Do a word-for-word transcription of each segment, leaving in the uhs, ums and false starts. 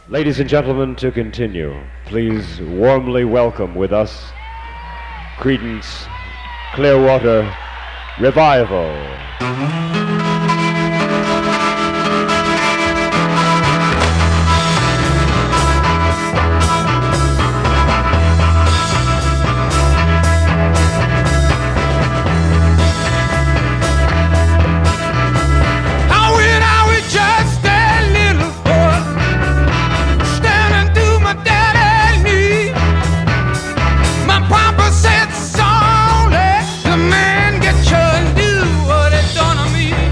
Ladies and gentlemen, to continue, please warmly welcome with us Creedence Clearwater Revival. Papa said, "Sorry, the man get you and do what it done to me."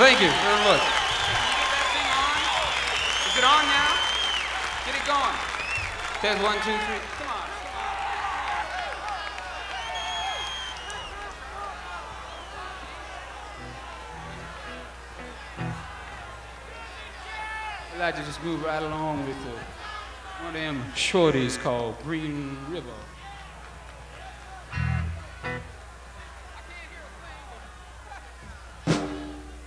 Thank you very much. Can you get that thing on? Is it on now? Get it going. Test one, two, three. Come on. I'd like to just move right along with uh, one of them shorties called Green River.